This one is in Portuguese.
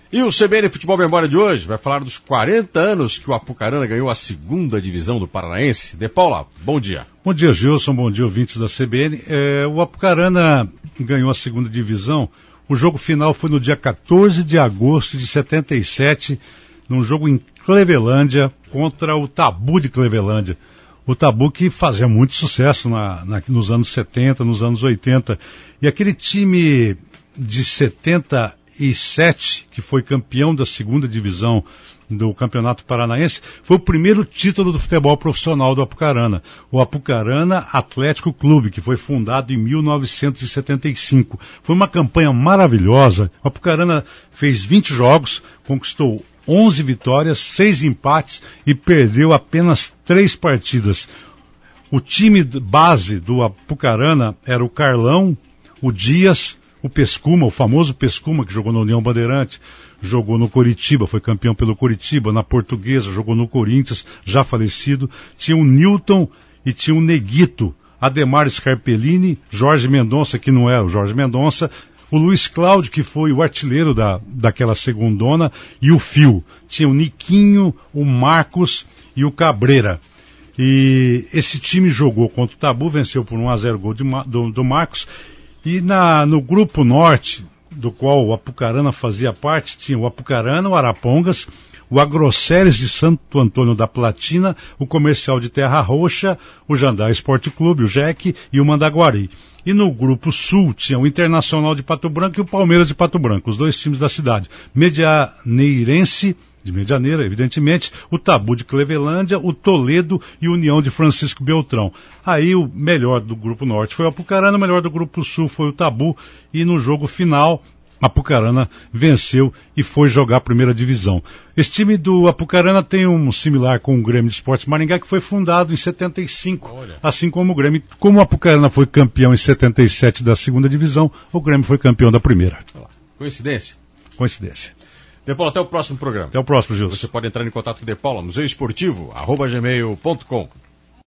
E o CBN Futebol Memória de hoje vai falar dos 40 anos que o Apucarana ganhou a segunda divisão do Paranaense. De Paula, bom dia. Bom dia, Gilson, bom dia, ouvintes da CBN. O Apucarana ganhou a segunda divisão. O jogo final foi no dia 14 de agosto de 77, num jogo em Clevelândia, contra o Tabu de Clevelândia. O Tabu que fazia muito sucesso nos anos 70, nos anos 80. E aquele time de 77, que foi campeão da segunda divisão do Campeonato Paranaense, foi o primeiro título do futebol profissional do Apucarana. O Apucarana Atlético Clube, que foi fundado em 1975. Foi uma campanha maravilhosa. O Apucarana fez 20 jogos, conquistou 11 vitórias, 6 empates e perdeu apenas 3 partidas. O time base do Apucarana era o Carlão, o Dias, o Pescuma, o famoso Pescuma, que jogou na União Bandeirante, jogou no Coritiba, foi campeão pelo Coritiba, na Portuguesa, jogou no Corinthians, já falecido. Tinha o Newton e tinha o Neguito, Ademar Scarpellini, Jorge Mendonça, que não é o Jorge Mendonça, o Luiz Cláudio, que foi o artilheiro daquela segundona, e o Fio. Tinha o Niquinho, o Marcos e o Cabreira. E esse time jogou contra o Tabu, venceu por 1-0 gol do Marcos. E no grupo norte, do qual o Apucarana fazia parte, tinha o Apucarana, o Arapongas, o Agroceres de Santo Antônio da Platina, o Comercial de Terra Roxa, o Jandar Esporte Clube, o JEC e o Mandaguari. E no grupo sul tinha o Internacional de Pato Branco e o Palmeiras de Pato Branco, os dois times da cidade. Medianeirense, de Medianeira, evidentemente, o Tabu de Clevelândia, o Toledo e a União de Francisco Beltrão. Aí o melhor do grupo norte foi o Apucarana, o melhor do grupo sul foi o Tabu, e no jogo final a Apucarana venceu e foi jogar a primeira divisão. Esse time do Apucarana tem um similar com o Grêmio de Esportes Maringá, que foi fundado em 75. Olha. Assim como o Grêmio. Como o Apucarana foi campeão em 77 da segunda divisão, o Grêmio foi campeão da primeira. Coincidência? Coincidência. De Paula, até o próximo programa. Até o próximo, Gilson. Você pode entrar em contato com o De Paula, museioesportivo@gmail.com.